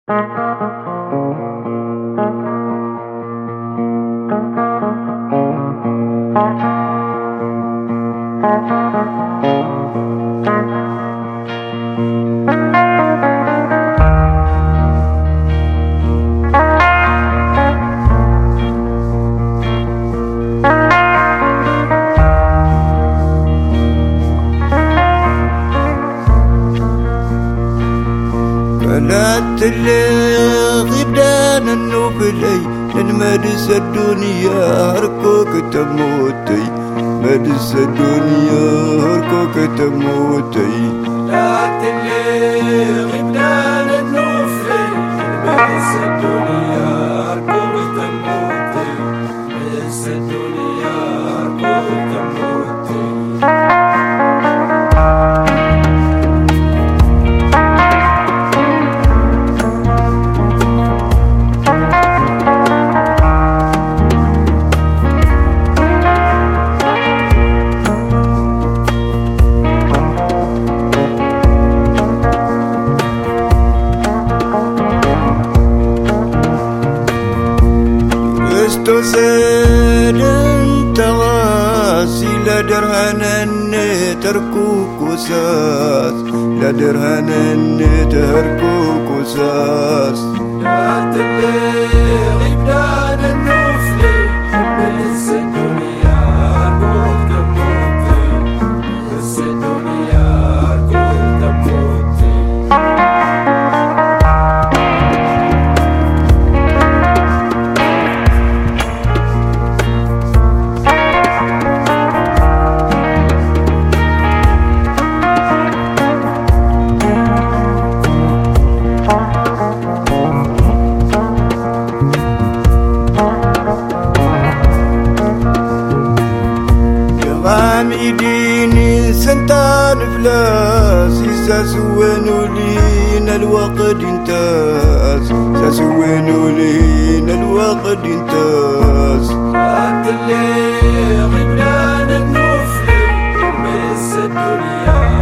قلت اللي غدان النوبلي لنمدس الدنيا هركوك تموتي مدس الدنيا هركوك تموتي قلت اللي غدان النوبلي لنمدس الدنيا هركوك تموتي مدس الدنيا هركوك تموتي سيدن تغاسي لدرهنن تركو كساس لدرهنن تركو كساس قلت اللي غدان النوبلي مدس الدنيا هركوك تموتي مدس الدنيا هركوك تموتي ديني سنتان فلاس ساسوينو لينا الوقت انتاس ساسوينو لينا الوقت انتاس قلت اللي غدان النوبلي مدس الدنيا